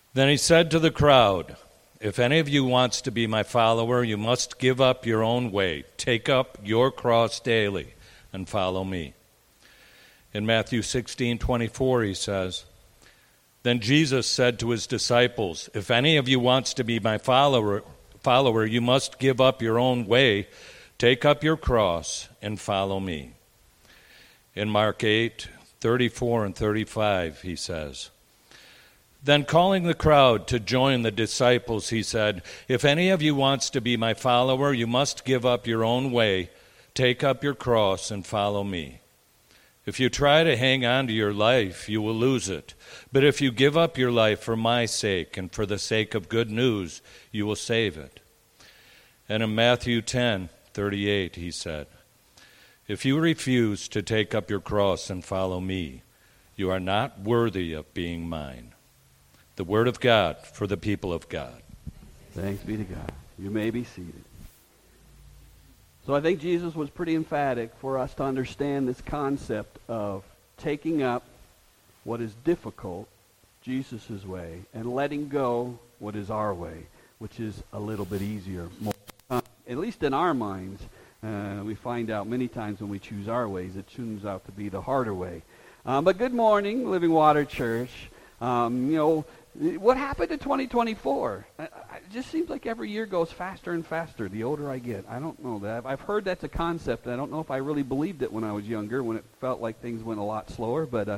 Then he said to the crowd, "If any of you wants to be my follower, you must give up your own way, take up your cross daily, and follow me." In Matthew 16:24, he says, "Then Jesus said to his disciples, 'If any of you wants to be my follower, you must give up your own way, take up your cross, and follow me.'" In Mark 8:34 and 35, he says, "Then calling the crowd to join the disciples, he said, 'If any of you wants to be my follower, you must give up your own way, take up your cross, and follow me. If you try to hang on to your life, you will lose it. But if you give up your life for my sake and for the sake of good news, you will save it.' And in Matthew 10:38, he said, 'If you refuse to take up your cross and follow me, you are not worthy of being mine.'" The word of God for the people of God. Thanks be to God. You may be seated. So I think Jesus was pretty emphatic for us to understand this concept of taking up what is difficult, Jesus' way, and letting go what is our way, which is a little bit easier. At least in our minds, we find out many times when we choose our ways, it turns out to be the harder way. But good morning, Living Water Church. What happened to 2024? It just seems like every year goes faster and faster the older I get. I don't know that. I've heard that's a concept. I don't know if I really believed it when I was younger, when it felt like things went a lot slower, but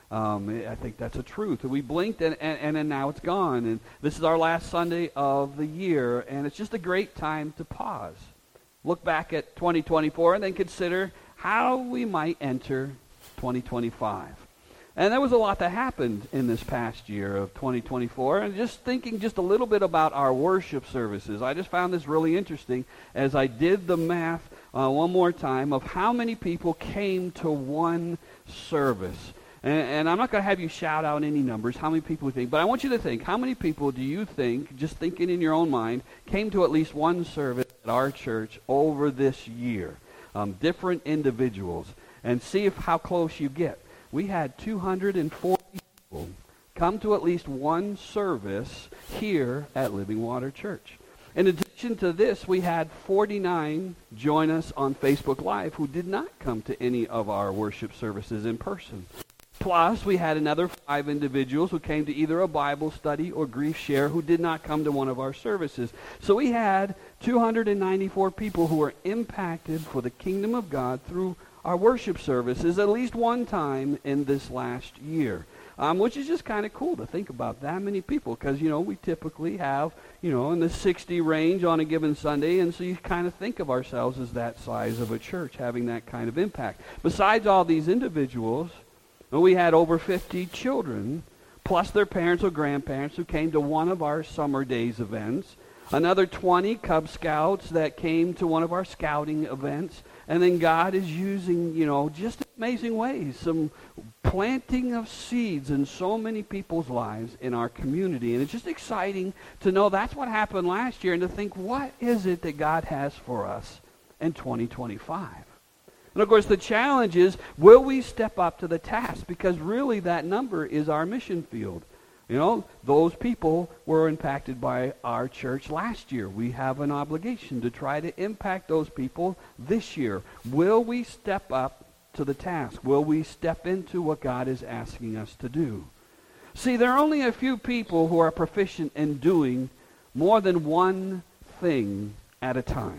I think that's a truth. We blinked and then now it's gone. And this is our last Sunday of the year, and it's just a great time to pause. Look back at 2024 and then consider how we might enter 2025. And there was a lot that happened in this past year of 2024. And just thinking just a little bit about our worship services, I just found this really interesting as I did the math one more time of how many people came to one service. And I'm not going to have you shout out any numbers, how many people you think, but I want you to think, how many people do you think, just thinking in your own mind, came to at least one service at our church over this year? Different individuals. And see how close you get. We had 240 people come to at least one service here at Living Water Church. In addition to this, we had 49 join us on Facebook Live who did not come to any of our worship services in person. Plus, we had another 5 individuals who came to either a Bible study or grief share who did not come to one of our services. So we had 294 people who were impacted for the kingdom of God through our worship services at least one time in this last year, which is just kind of cool to think about that many people because, we typically have, in the 60 range on a given Sunday, and so you kind of think of ourselves as that size of a church having that kind of impact. Besides all these individuals, we had over 50 children, plus their parents or grandparents who came to one of our Summer Days events, another 20 Cub Scouts that came to one of our scouting events. And then God is using, just amazing ways, some planting of seeds in so many people's lives in our community. And it's just exciting to know that's what happened last year and to think, what is it that God has for us in 2025? And of course, the challenge is, will we step up to the task? Because really that number is our mission field. Those people were impacted by our church last year. We have an obligation to try to impact those people this year. Will we step up to the task? Will we step into what God is asking us to do? See, there are only a few people who are proficient in doing more than one thing at a time.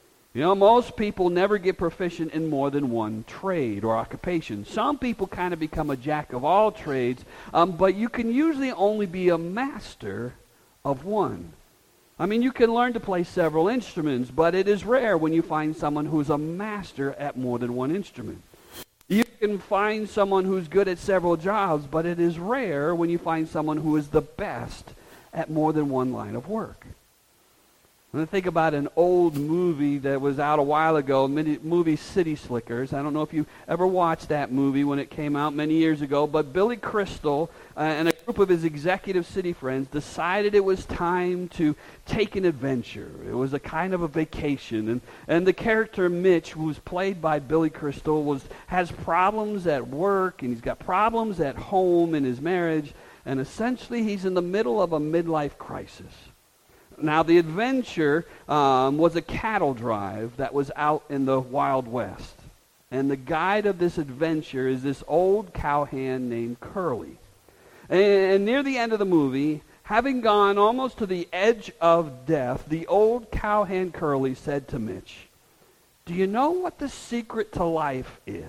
Most people never get proficient in more than one trade or occupation. Some people kind of become a jack of all trades, but you can usually only be a master of one. You can learn to play several instruments, but it is rare when you find someone who's a master at more than one instrument. You can find someone who's good at several jobs, but it is rare when you find someone who is the best at more than one line of work. When I think about an old movie that was out a while ago, movie City Slickers. I don't know if you ever watched that movie when it came out many years ago, but Billy Crystal and a group of his executive city friends decided it was time to take an adventure. It was a kind of a vacation. And the character Mitch, who was played by Billy Crystal, has problems at work, and he's got problems at home in his marriage. and essentially he's in the middle of a midlife crisis. Now, the adventure was a cattle drive that was out in the Wild West. And the guide of this adventure is this old cowhand named Curly. And near the end of the movie, having gone almost to the edge of death, the old cowhand Curly said to Mitch, "Do you know what the secret to life is?"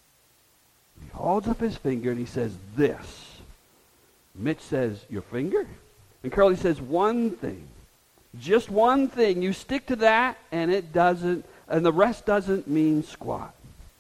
He holds up his finger and he says, "This." Mitch says, "Your finger?" And Curly says, "One thing. Just one thing. You stick to that, and the rest doesn't mean squat."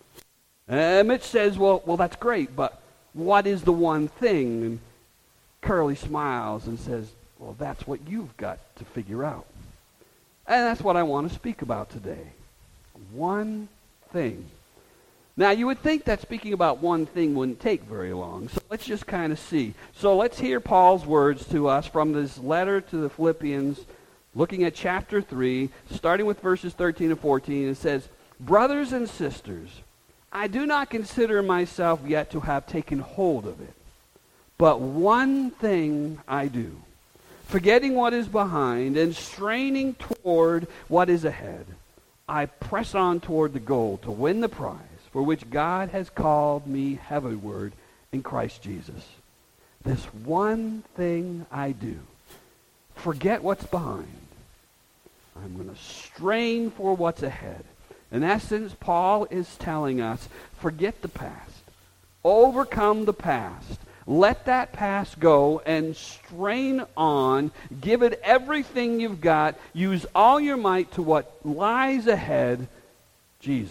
And Mitch says, well, that's great, but what is the one thing? And Curly smiles and says, "Well, that's what you've got to figure out." And that's what I want to speak about today. One thing. Now, you would think that speaking about one thing wouldn't take very long, so let's just kind of see. So let's hear Paul's words to us from this letter to the Philippians, looking at chapter 3, starting with verses 13 and 14. It says, "Brothers and sisters, I do not consider myself yet to have taken hold of it. But one thing I do, forgetting what is behind and straining toward what is ahead, I press on toward the goal to win the prize for which God has called me heavenward in Christ Jesus. This one thing I do, forget what's behind. I'm going to strain for what's ahead." In essence, Paul is telling us, forget the past. Overcome the past. Let that past go and strain on. Give it everything you've got. Use all your might to what lies ahead, Jesus.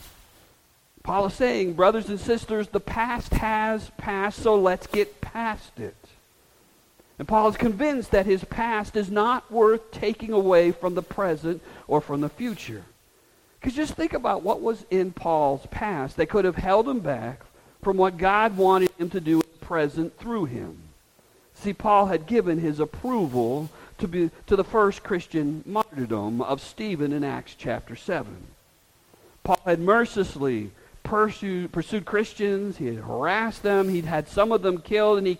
Paul is saying, brothers and sisters, the past has passed, so let's get past it. And Paul is convinced that his past is not worth taking away from the present or from the future. Because just think about what was in Paul's past that could have held him back from what God wanted him to do in the present through him. See, Paul had given his approval to the first Christian martyrdom of Stephen in Acts chapter 7. Paul had mercilessly pursued Christians. He had harassed them. He'd had some of them killed, and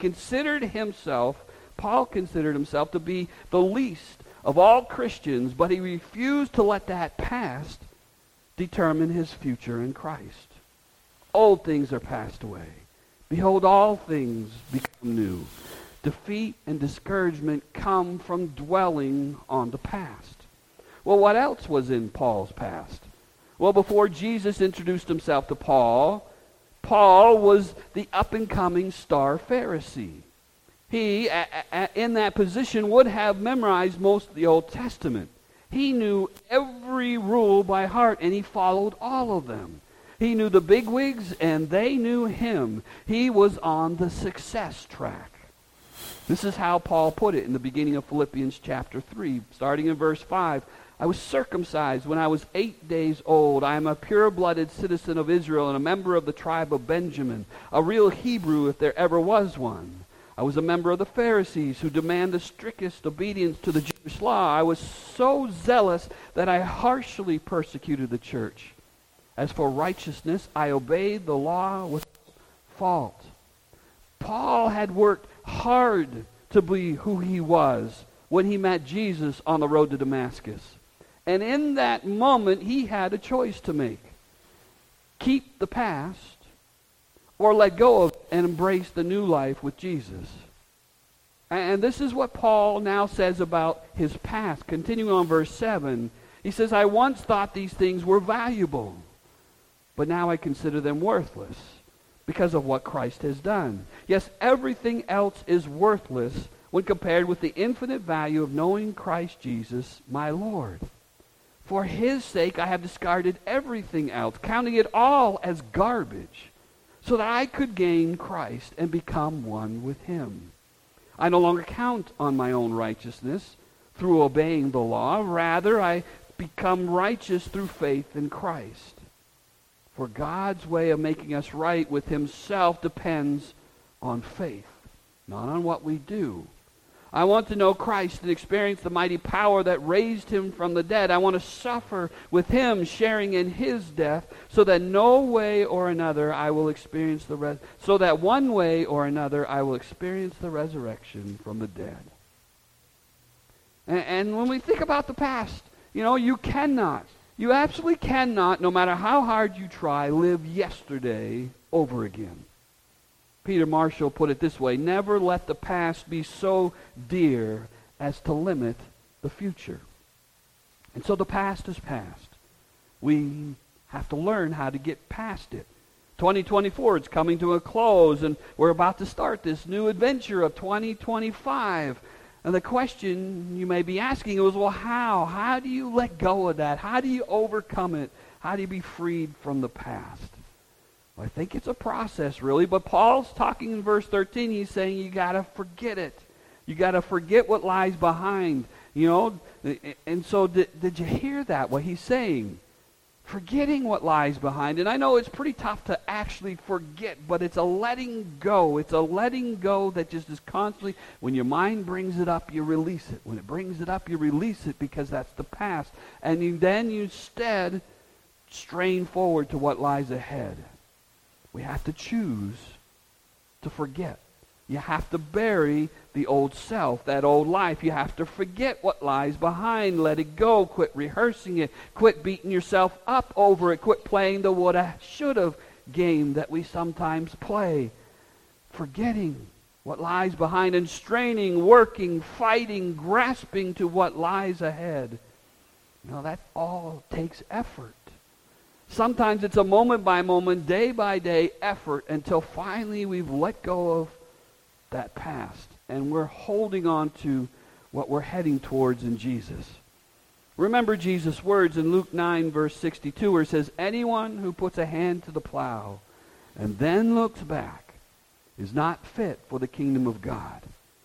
Paul considered himself to be the least of all Christians, but he refused to let that past determine his future in Christ. Old things are passed away. Behold, all things become new. Defeat and discouragement come from dwelling on the past. Well, what else was in Paul's past? Well, before Jesus introduced himself to Paul, Paul was the up-and-coming star Pharisee. He, in that position, would have memorized most of the Old Testament. He knew every rule by heart, and he followed all of them. He knew the bigwigs, and they knew him. He was on the success track. This is how Paul put it in the beginning of Philippians chapter 3, starting in verse 5. "I was circumcised when I was 8 days old. I am a pure-blooded citizen of Israel and a member of the tribe of Benjamin, a real Hebrew if there ever was one. I was a member of the Pharisees who demand the strictest obedience to the Jewish law. I was so zealous that I harshly persecuted the church. As for righteousness, I obeyed the law without fault." Paul had worked hard to be who he was when he met Jesus on the road to Damascus. And in that moment, he had a choice to make. Keep the past, or let go of and embrace the new life with Jesus. And this is what Paul now says about his past. Continuing on verse 7, he says, "I once thought these things were valuable, but now I consider them worthless because of what Christ has done. Yes, everything else is worthless when compared with the infinite value of knowing Christ Jesus, my Lord. For his sake I have discarded everything else, counting it all as garbage, so that I could gain Christ and become one with him. I no longer count on my own righteousness through obeying the law. Rather, I become righteous through faith in Christ. For God's way of making us right with himself depends on faith, not on what we do. I want to know Christ and experience the mighty power that raised him from the dead. I want to suffer with him, sharing in his death, so that no way or another I will experience so that one way or another I will experience the resurrection from the dead. And when we think about the past, you absolutely cannot, no matter how hard you try, live yesterday over again. Peter Marshall put it this way: never let the past be so dear as to limit the future. And so the past is past. We have to learn how to get past it. 2024 is coming to a close, and we're about to start this new adventure of 2025. And the question you may be asking is, well, how? How do you let go of that? How do you overcome it? How do you be freed from the past? Well, I think it's a process, really. But Paul's talking in verse 13. He's saying you got to forget it. You got to forget what lies behind. And so did you hear that, what he's saying? Forgetting what lies behind. And I know it's pretty tough to actually forget, but it's a letting go. It's a letting go that just is constantly, when your mind brings it up, you release it. When it brings it up, you release it, because that's the past. And you instead strain forward to what lies ahead. We have to choose to forget. You have to bury the old self, that old life. You have to forget what lies behind. Let it go. Quit rehearsing it. Quit beating yourself up over it. Quit playing the woulda, shoulda game that we sometimes play. Forgetting what lies behind and straining, working, fighting, grasping to what lies ahead. That all takes effort. Sometimes it's a moment by moment, day by day effort until finally we've let go of that past and we're holding on to what we're heading towards in Jesus. Remember Jesus' words in Luke 9 verse 62 where it says, anyone who puts a hand to the plow and then looks back is not fit for the kingdom of God.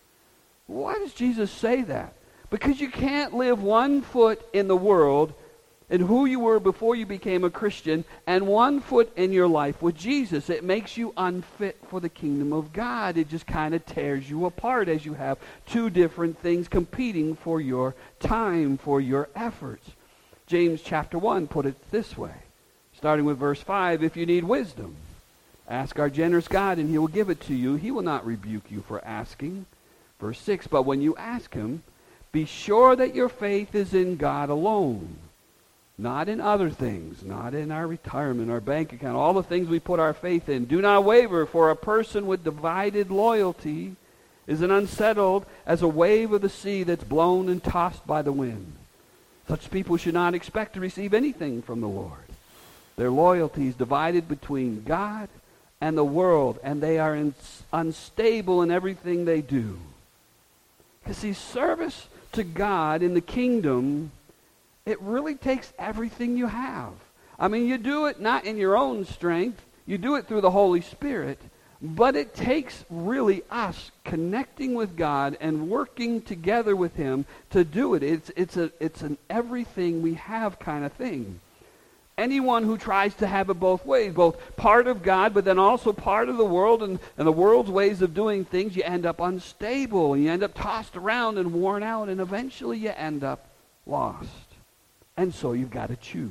Why does Jesus say that? Because you can't live 1 foot in the world and who you were before you became a Christian, and 1 foot in your life with Jesus. It makes you unfit for the kingdom of God. It just kind of tears you apart as you have two different things competing for your time, for your efforts. James chapter 1 put it this way, starting with verse 5, if you need wisdom, ask our generous God and he will give it to you. He will not rebuke you for asking. Verse 6, but when you ask him, be sure that your faith is in God alone. Not in other things, not in our retirement, our bank account, all the things we put our faith in. Do not waver, for a person with divided loyalty is as unsettled as a wave of the sea that's blown and tossed by the wind. Such people should not expect to receive anything from the Lord. Their loyalty is divided between God and the world, and they are unstable in everything they do. Because see, service to God in the kingdom, it really takes everything you have. I mean, you do it not in your own strength. You do it through the Holy Spirit. But it takes really us connecting with God and working together with him to do it. It's an everything we have kind of thing. Anyone who tries to have it both ways, both part of God, but then also part of the world and the world's ways of doing things, you end up unstable. And you end up tossed around and worn out, and eventually you end up lost. And so you've got to choose.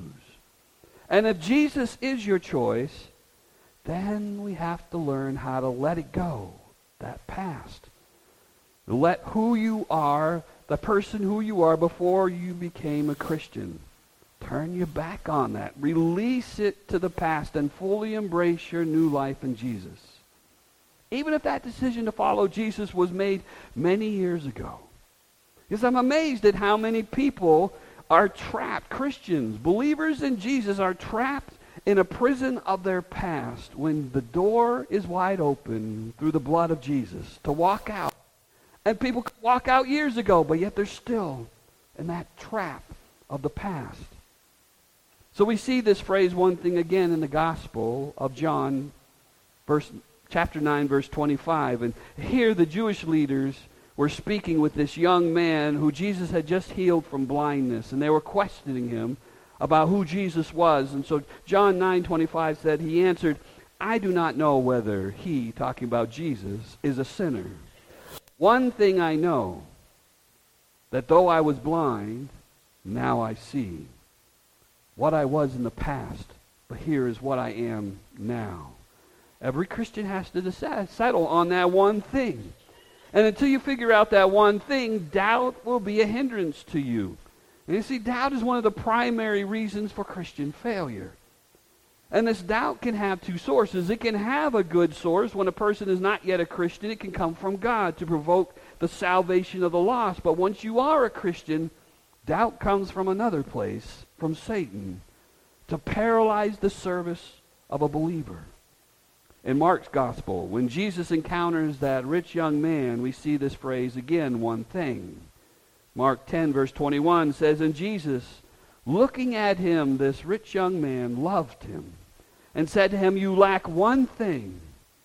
And if Jesus is your choice, then we have to learn how to let it go, that past. Let who you are, the person who you are before you became a Christian, turn your back on that. Release it to the past and fully embrace your new life in Jesus. Even if that decision to follow Jesus was made many years ago. Because I'm amazed at how many people are trapped. Christians, believers in Jesus, are trapped in a prison of their past when the door is wide open through the blood of Jesus to walk out. And people could walk out years ago, but yet they're still in that trap of the past. So we see this phrase, one thing again, in the Gospel of John, chapter 9, verse 25. And here the Jewish leaders were speaking with this young man who Jesus had just healed from blindness, and they were questioning him about who Jesus was. And so John 9:25 said, he answered, I do not know whether he, talking about Jesus, is a sinner. One thing I know, that though I was blind, now I see. What I was in the past, but here is what I am now. Every Christian has to settle on that one thing. And until you figure out that one thing, doubt will be a hindrance to you. And you see, doubt is one of the primary reasons for Christian failure. And this doubt can have two sources. It can have a good source. When a person is not yet a Christian, it can come from God to provoke the salvation of the lost. But once you are a Christian, doubt comes from another place, from Satan, to paralyze the service of a believer. In Mark's gospel, when Jesus encounters that rich young man, we see this phrase again, one thing. Mark 10, verse 21 says, and Jesus, looking at him, this rich young man, loved him and said to him, you lack one thing.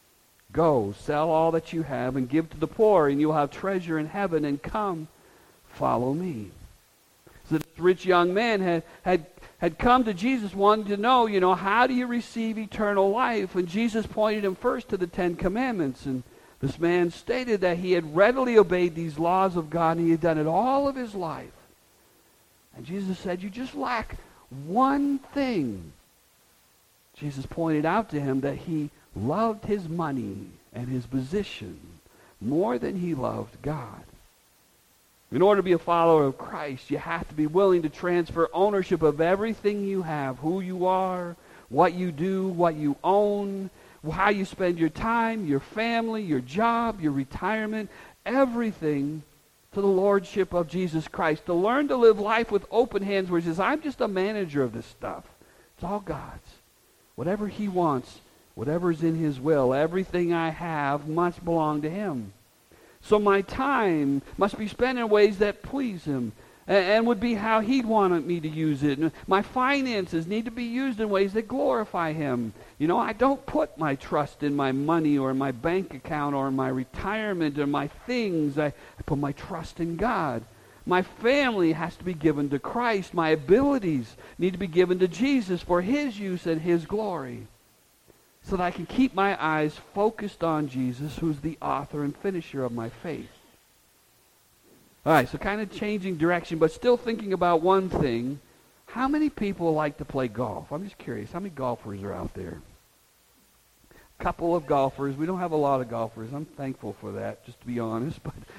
Go, sell all that you have and give to the poor, and you'll have treasure in heaven, and come, follow me. So this rich young man had come to Jesus wanting to know, how do you receive eternal life? And Jesus pointed him first to the 10 Commandments. And this man stated that he had readily obeyed these laws of God, and he had done it all of his life. And Jesus said, you just lack one thing. Jesus pointed out to him that he loved his money and his position more than he loved God. In order to be a follower of Christ, you have to be willing to transfer ownership of everything you have, who you are, what you do, what you own, how you spend your time, your family, your job, your retirement, everything to the lordship of Jesus Christ. To learn to live life with open hands where he says, I'm just a manager of this stuff. It's all God's. Whatever he wants, whatever's in his will, everything I have must belong to him. So my time must be spent in ways that please him and would be how he'd want me to use it. And my finances need to be used in ways that glorify him. I don't put my trust in my money or my bank account or my retirement or my things. I put my trust in God. My family has to be given to Christ. My abilities need to be given to Jesus for his use and his glory, so that I can keep my eyes focused on Jesus, who's the author and finisher of my faith. All right, so kind of changing direction, but still thinking about one thing. How many people like to play golf? I'm just curious. How many golfers are out there? A couple of golfers. We don't have a lot of golfers. I'm thankful for that, just to be honest.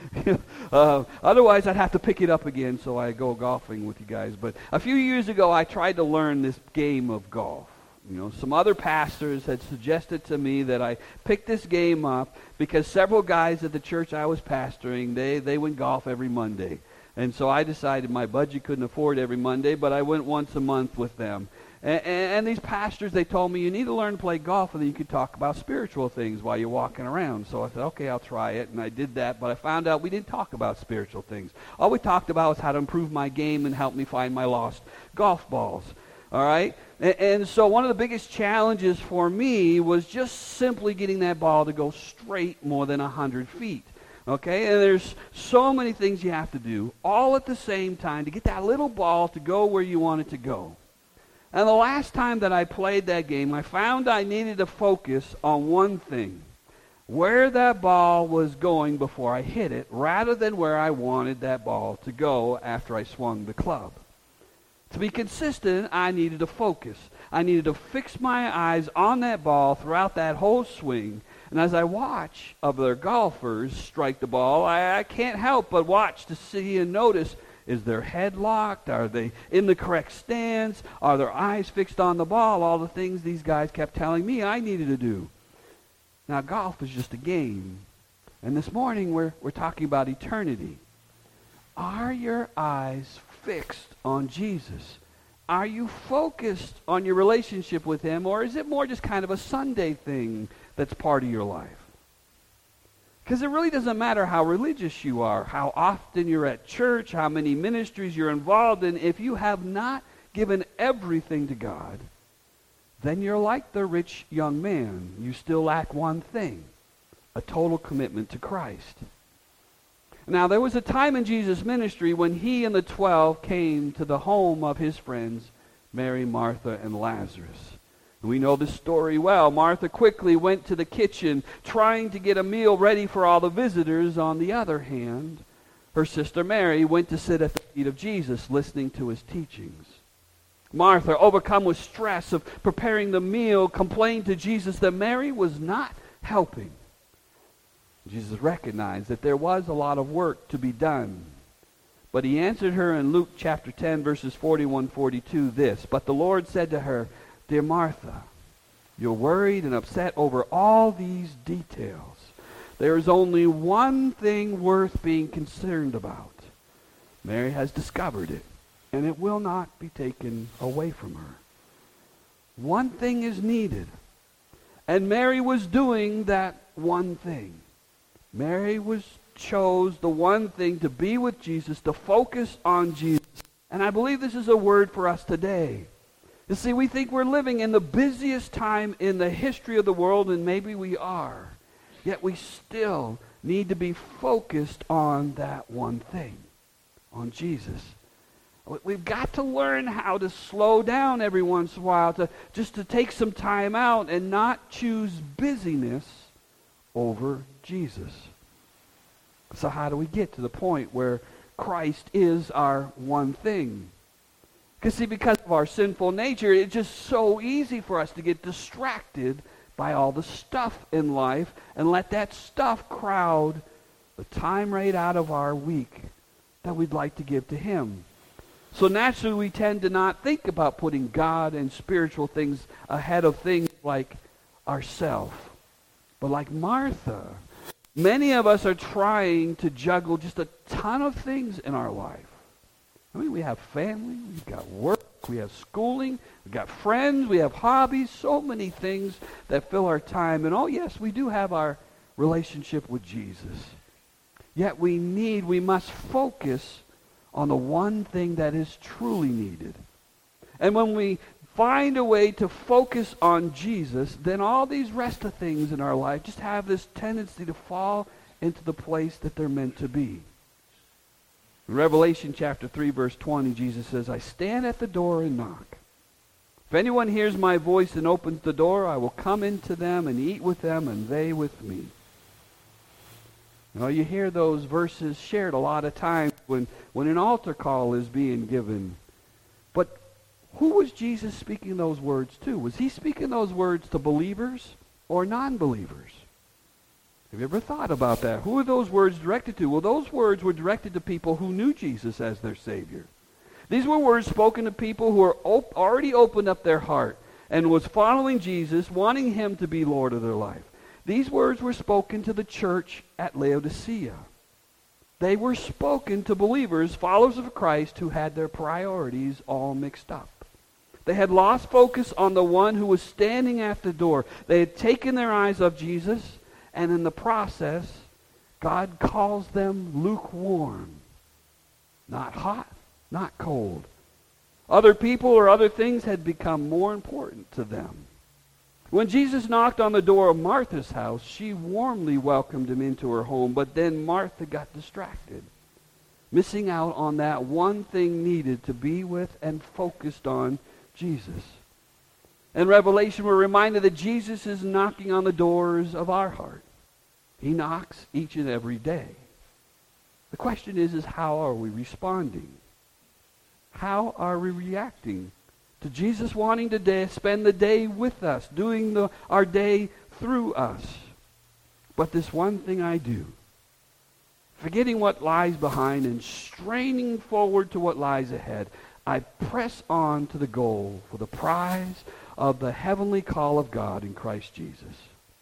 But otherwise, I'd have to pick it up again, so I go golfing with you guys. But a few years ago, I tried to learn this game of golf. Some other pastors had suggested to me that I pick this game up because several guys at the church I was pastoring, they went golf every Monday. And so I decided my budget couldn't afford every Monday, but I went once a month with them. And these pastors, they told me, you need to learn to play golf, and then you could talk about spiritual things while you're walking around. So I said, okay, I'll try it, and I did that. But I found out we didn't talk about spiritual things. All we talked about was how to improve my game and help me find my lost golf balls. All right? And so one of the biggest challenges for me was just simply getting that ball to go straight more than 100 feet. Okay? And there's so many things you have to do all at the same time to get that little ball to go where you want it to go. And the last time that I played that game, I found I needed to focus on one thing. Where that ball was going before I hit it, rather than where I wanted that ball to go after I swung the club. To be consistent, I needed to focus. I needed to fix my eyes on that ball throughout that whole swing. And as I watch other golfers strike the ball, I can't help but watch to see and notice, is their head locked? Are they in the correct stance? Are their eyes fixed on the ball? All the things these guys kept telling me I needed to do. Now, golf is just a game. And this morning we're talking about eternity. Are your eyes fixed on Jesus? Are you focused on your relationship with him, or is it more just kind of a Sunday thing that's part of your life? Because it really doesn't matter how religious you are, how often you're at church, how many ministries you're involved in. If you have not given everything to God, then you're like the rich young man. You still lack one thing, a total commitment to Christ. Now, there was a time in Jesus' ministry when he and the 12 came to the home of his friends, Mary, Martha, and Lazarus. We know this story well. Martha quickly went to the kitchen, trying to get a meal ready for all the visitors. On the other hand, her sister Mary went to sit at the feet of Jesus, listening to his teachings. Martha, overcome with stress of preparing the meal, complained to Jesus that Mary was not helping. Jesus recognized that there was a lot of work to be done. But he answered her in Luke chapter 10, verses 41-42 this, "But the Lord said to her, 'Dear Martha, you're worried and upset over all these details. There is only one thing worth being concerned about. Mary has discovered it, and it will not be taken away from her.' One thing is needed, and Mary was doing that one thing. Mary chose the one thing, to be with Jesus, to focus on Jesus. And I believe this is a word for us today. You see, we think we're living in the busiest time in the history of the world, and maybe we are. Yet we still need to be focused on that one thing, on Jesus. We've got to learn how to slow down every once in a while, to take some time out and not choose busyness over Jesus. So how do we get to the point where Christ is our one thing? Because see, because of our sinful nature, it's just so easy for us to get distracted by all the stuff in life and let that stuff crowd the time right out of our week that we'd like to give to him. So naturally, we tend to not think about putting God and spiritual things ahead of things like ourselves. But like Martha, many of us are trying to juggle just a ton of things in our life. I mean, we have family, we've got work, we have schooling, we've got friends, we have hobbies, so many things that fill our time. And oh yes, we do have our relationship with Jesus. Yet we must focus on the one thing that is truly needed. And when we find a way to focus on Jesus, then all these rest of things in our life just have this tendency to fall into the place that they're meant to be. In Revelation chapter 3, verse 20, Jesus says, "I stand at the door and knock. If anyone hears my voice and opens the door, I will come into them and eat with them and they with me." Now you hear those verses shared a lot of times when an altar call is being given. But who was Jesus speaking those words to? Was he speaking those words to believers or non-believers? Have you ever thought about that? Who are those words directed to? Well, those words were directed to people who knew Jesus as their Savior. These were words spoken to people who were already opened up their heart and was following Jesus, wanting him to be Lord of their life. These words were spoken to the church at Laodicea. They were spoken to believers, followers of Christ, who had their priorities all mixed up. They had lost focus on the one who was standing at the door. They had taken their eyes off Jesus, and in the process, God calls them lukewarm. Not hot, not cold. Other people or other things had become more important to them. When Jesus knocked on the door of Martha's house, she warmly welcomed him into her home, but then Martha got distracted, missing out on that one thing needed to be with and focused on Jesus. In Revelation, we're reminded that Jesus is knocking on the doors of our heart. He knocks each and every day. The question is how are we responding? How are we reacting to Jesus wanting to spend the day with us, doing our day through us? But this one thing I do, forgetting what lies behind and straining forward to what lies ahead, I press on to the goal for the prize of the heavenly call of God in Christ Jesus.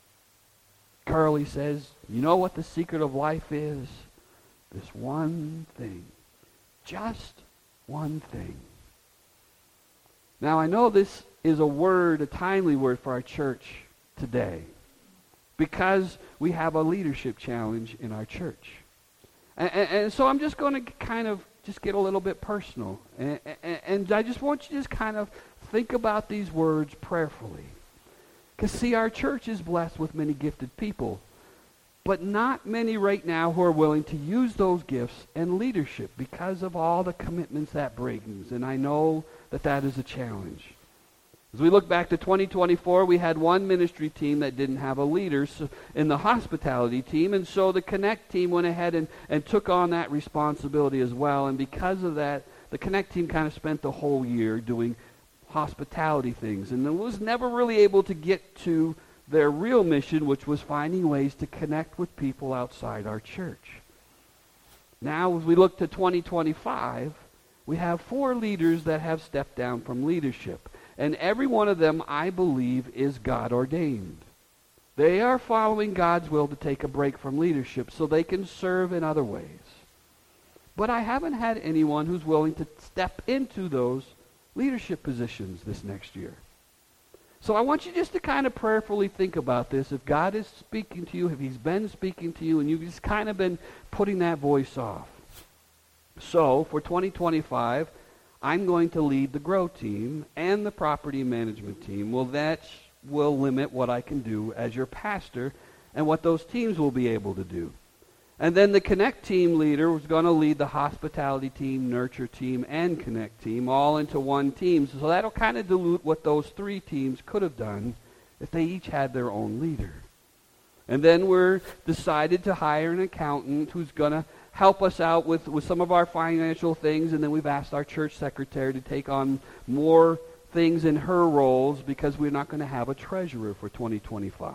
Curly says, you know what the secret of life is? This one thing. Just one thing. Now I know this is a timely word for our church today, because we have a leadership challenge in our church. And so I'm just going to kind of just get a little bit personal. And I just want you to just kind of think about these words prayerfully. Because see, our church is blessed with many gifted people, but not many right now who are willing to use those gifts and leadership because of all the commitments that brings. And I know that is a challenge. As we look back to 2024, we had one ministry team that didn't have a leader in the hospitality team, and so the Connect team went ahead and took on that responsibility as well. And because of that, the Connect team kind of spent the whole year doing hospitality things, and it was never really able to get to their real mission, which was finding ways to connect with people outside our church. Now, as we look to 2025, we have 4 leaders that have stepped down from leadership. And every one of them, I believe, is God ordained. They are following God's will to take a break from leadership so they can serve in other ways. But I haven't had anyone who's willing to step into those leadership positions this next year. So I want you just to kind of prayerfully think about this. If God is speaking to you, if he's been speaking to you, and you've just kind of been putting that voice off. So for 2025, I'm going to lead the Grow team and the property management team. Well, that will limit what I can do as your pastor and what those teams will be able to do. And then the Connect team leader was going to lead the hospitality team, nurture team, and Connect team all into one team. So that'll kind of dilute what those 3 teams could have done if they each had their own leader. And then we're decided to hire an accountant who's going to help us out with some of our financial things, and then we've asked our church secretary to take on more things in her roles because we're not going to have a treasurer for 2025.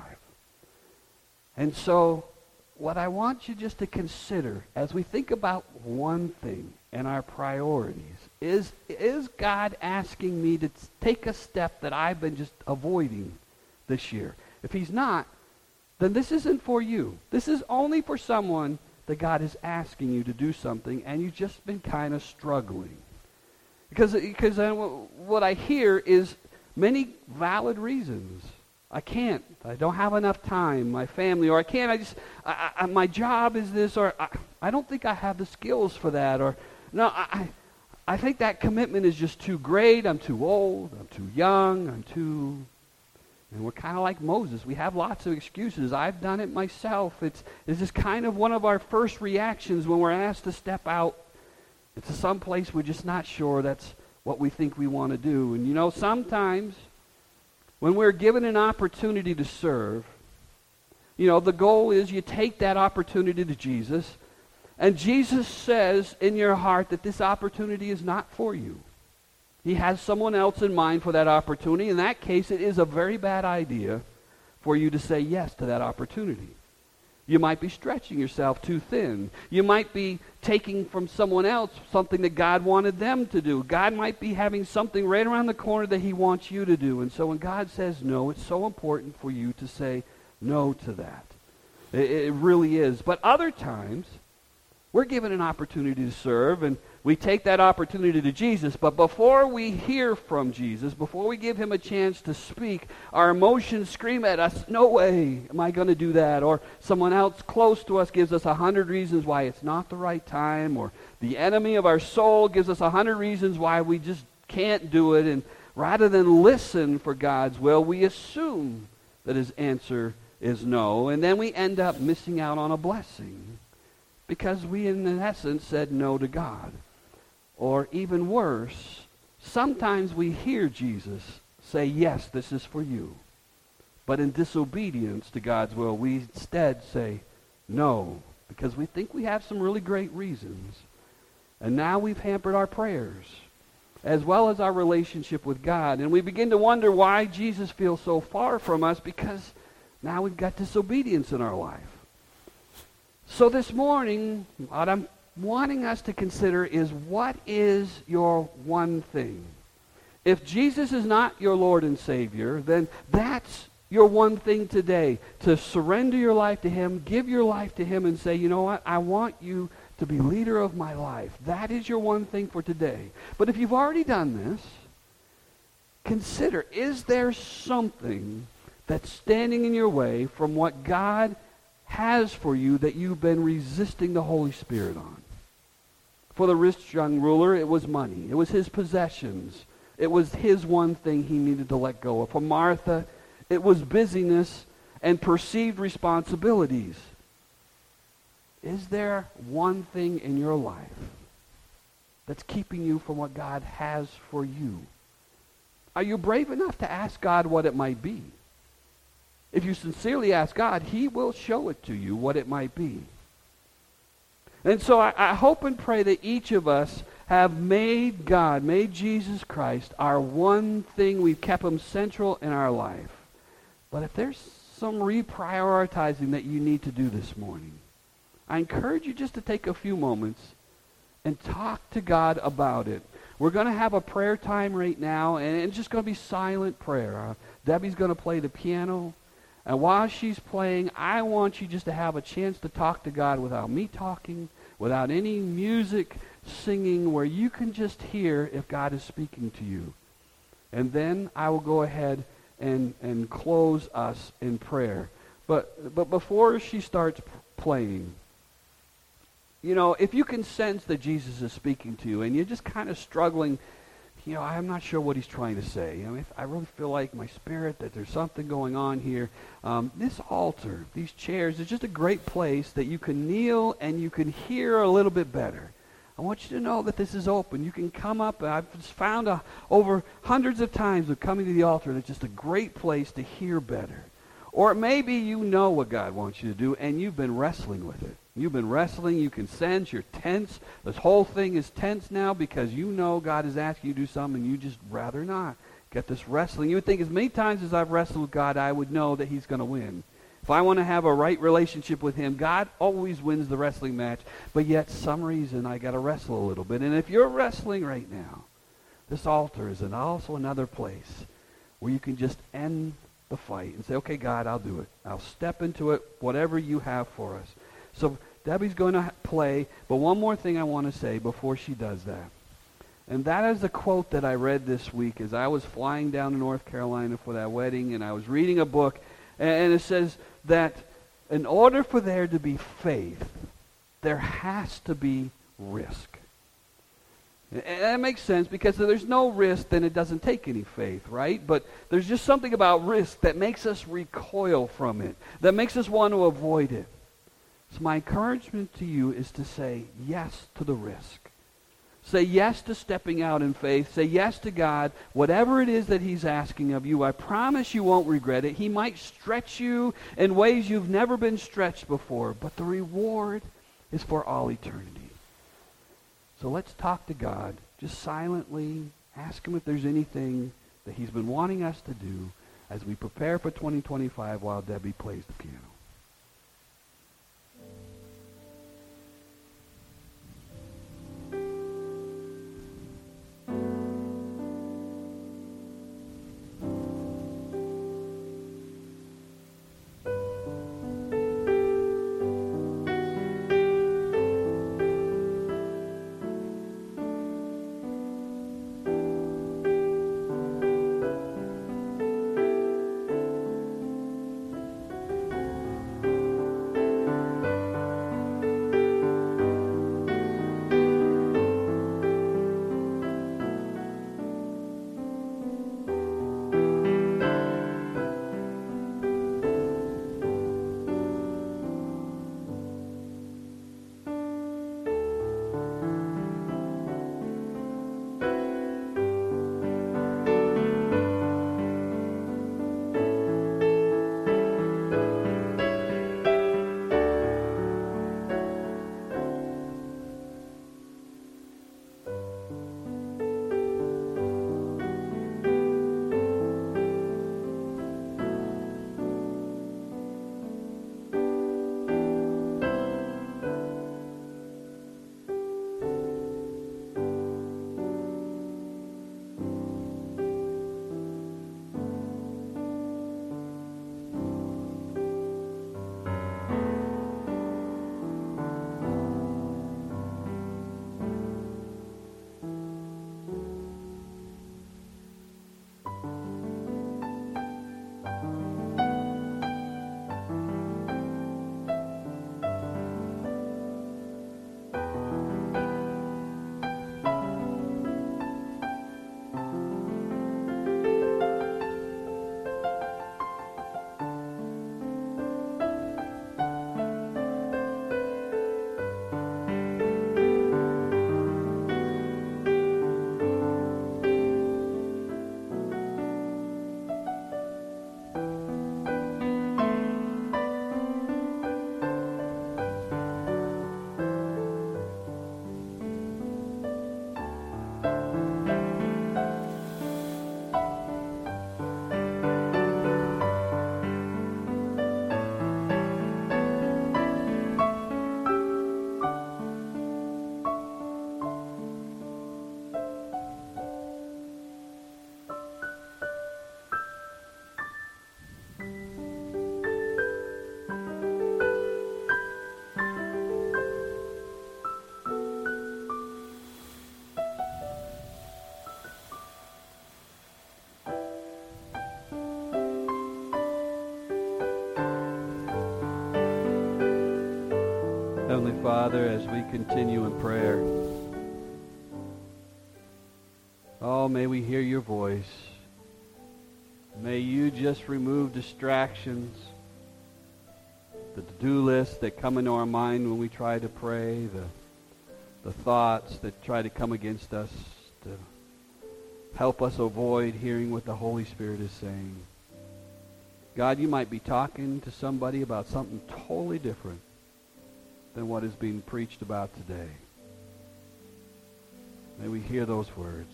And so what I want you just to consider as we think about one thing and our priorities is God asking me to take a step that I've been just avoiding this year? If he's not, then this isn't for you. This is only for someone that God is asking you to do something, and you've just been kind of struggling. Because what I hear is many valid reasons. I can't. I don't have enough time. My family, or I can't. My job is this, or I don't think I have the skills for that, or no, I think that commitment is just too great. I'm too old. I'm too young. And we're kind of like Moses. We have lots of excuses. I've done it myself. It's just kind of one of our first reactions when we're asked to step out into some place we're just not sure that's what we think we want to do. And you know, sometimes when we're given an opportunity to serve, you know, the goal is you take that opportunity to Jesus, and Jesus says in your heart that this opportunity is not for you. He has someone else in mind for that opportunity. In that case, it is a very bad idea for you to say yes to that opportunity. You might be stretching yourself too thin. You might be taking from someone else something that God wanted them to do. God might be having something right around the corner that he wants you to do. And so when God says no, it's so important for you to say no to that. It really is. But other times, we're given an opportunity to serve, and we take that opportunity to Jesus, but before we hear from Jesus, before we give him a chance to speak, our emotions scream at us, no way am I going to do that. Or someone else close to us gives us 100 reasons why it's not the right time, or the enemy of our soul gives us 100 reasons why we just can't do it. And rather than listen for God's will, we assume that his answer is no, and then we end up missing out on a blessing because we, in essence, said no to God. Or even worse, sometimes we hear Jesus say, yes, this is for you. But in disobedience to God's will, we instead say no, because we think we have some really great reasons. And now we've hampered our prayers, as well as our relationship with God. And we begin to wonder why Jesus feels so far from us, because now we've got disobedience in our life. So this morning, what I'm wanting us to consider is, what is your one thing? If Jesus is not your Lord and Savior, then that's your one thing today, to surrender your life to him, give your life to him, and say, you know what, I want you to be leader of my life. That is your one thing for today. But if you've already done this, consider, is there something that's standing in your way from what God has for you that you've been resisting the Holy Spirit on? For the rich young ruler, it was money. It was his possessions. It was his one thing he needed to let go of. For Martha, it was busyness and perceived responsibilities. Is there one thing in your life that's keeping you from what God has for you? Are you brave enough to ask God what it might be? If you sincerely ask God, he will show it to you, what it might be. And so I hope and pray that each of us have made God, made Jesus Christ, our one thing. We've kept him central in our life. But if there's some reprioritizing that you need to do this morning, I encourage you just to take a few moments and talk to God about it. We're going to have a prayer time right now, and it's just going to be silent prayer. Debbie's going to play the piano, and while she's playing, I want you just to have a chance to talk to God without me talking, without any music, singing, where you can just hear if God is speaking to you. And then I will go ahead and close us in prayer. But before she starts playing, you know, if you can sense that Jesus is speaking to you and you're just kind of struggling, you know, I'm not sure what he's trying to say. You know, if I really feel like my spirit that there's something going on here. This altar, these chairs, is just a great place that you can kneel and you can hear a little bit better. I want you to know that this is open. You can come up. I've found over hundreds of times of coming to the altar, and it's just a great place to hear better. Or maybe you know what God wants you to do, and you've been wrestling with it. You've been wrestling. You can sense you're tense. This whole thing is tense now because you know God is asking you to do something, and you just rather not. Get this wrestling. You would think as many times as I've wrestled with God, I would know that he's going to win. If I want to have a right relationship with him, God always wins the wrestling match. But yet, some reason, I got to wrestle a little bit. And if you're wrestling right now, this altar is also another place where you can just end the fight and say, okay, God, I'll do it. I'll step into it, whatever you have for us. So Debbie's going to play, but one more thing I want to say before she does that. And that is a quote that I read this week as I was flying down to North Carolina for that wedding, and I was reading a book, and it says that in order for there to be faith, there has to be risk. And that makes sense because if there's no risk, then it doesn't take any faith, right? But there's just something about risk that makes us recoil from it, that makes us want to avoid it. So my encouragement to you is to say yes to the risk. Say yes to stepping out in faith. Say yes to God. Whatever it is that he's asking of you, I promise you won't regret it. He might stretch you in ways you've never been stretched before, but the reward is for all eternity. So let's talk to God. Just silently ask him if there's anything that he's been wanting us to do as we prepare for 2025 while Debbie plays the piano. Heavenly Father, as we continue in prayer, oh, may we hear your voice. May you just remove distractions, the to-do lists that come into our mind when we try to pray, the thoughts that try to come against us, to help us avoid hearing what the Holy Spirit is saying. God, you might be talking to somebody about something totally different than what is being preached about today. May we hear those words.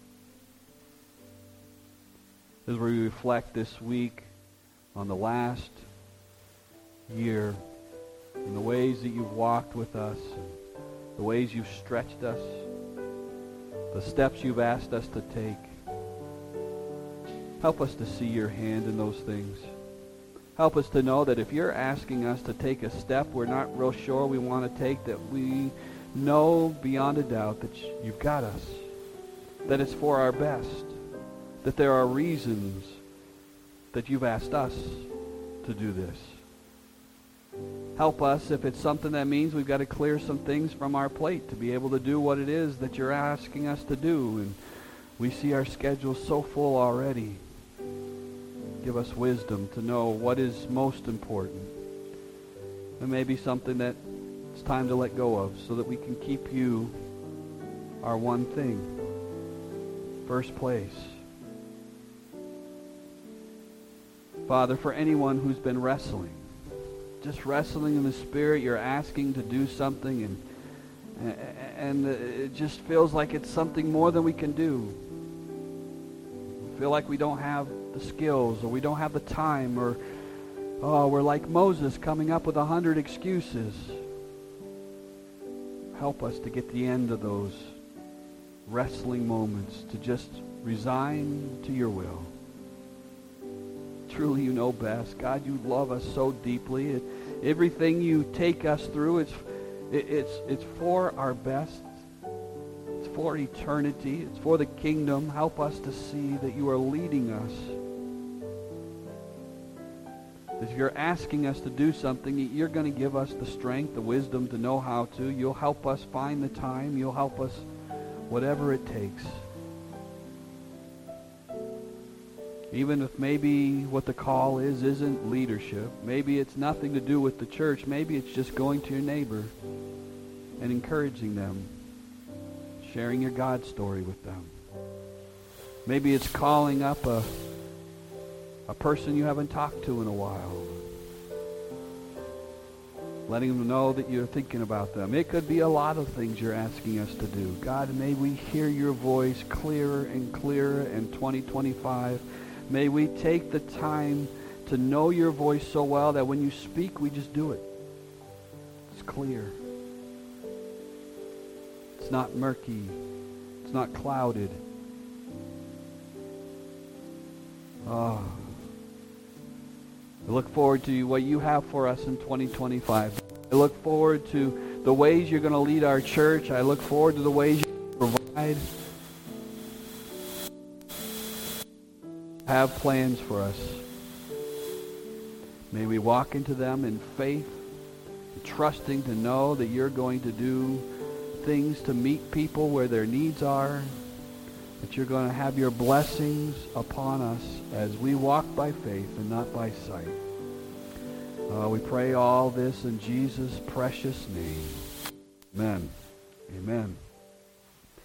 As we reflect this week on the last year and the ways that you've walked with us, and the ways you've stretched us, the steps you've asked us to take, help us to see your hand in those things. Help us to know that if you're asking us to take a step we're not real sure we want to take, that we know beyond a doubt that you've got us, that it's for our best, that there are reasons that you've asked us to do this. Help us if it's something that means we've got to clear some things from our plate to be able to do what it is that you're asking us to do. And we see our schedule so full already. Give us wisdom to know what is most important. It may be something that it's time to let go of so that we can keep you our one thing, first place. Father, for anyone who's been wrestling, just wrestling in the Spirit, you're asking to do something and it just feels like it's something more than we can do. We feel like we don't have the skills, or we don't have the time, or we're like Moses coming up with 100 excuses. Help us to get the end of those wrestling moments, to just resign to your will. Truly, you know best. God, you love us so deeply. Everything you take us through, it's for our best. It's for eternity. It's for the kingdom. Help us to see that you are leading us. If you're asking us to do something, you're going to give us the strength, the wisdom to know how to. You'll help us find the time. You'll help us whatever it takes. Even if maybe what the call isn't leadership. Maybe it's nothing to do with the church. Maybe it's just going to your neighbor and encouraging them. Sharing your God story with them. Maybe it's calling up a person you haven't talked to in a while. Letting them know that you're thinking about them. It could be a lot of things you're asking us to do. God, may we hear your voice clearer and clearer in 2025. May we take the time to know your voice so well that when you speak, we just do it. It's clear. It's not murky. It's not clouded. Oh. I look forward to what you have for us in 2025. I look forward to the ways you're going to lead our church. I look forward to the ways you provide. Have plans for us. May we walk into them in faith, trusting to know that you're going to do things to meet people where their needs are, that you're going to have your blessings upon us as we walk by faith and not by sight. We pray all this in Jesus' precious name. Amen. Amen.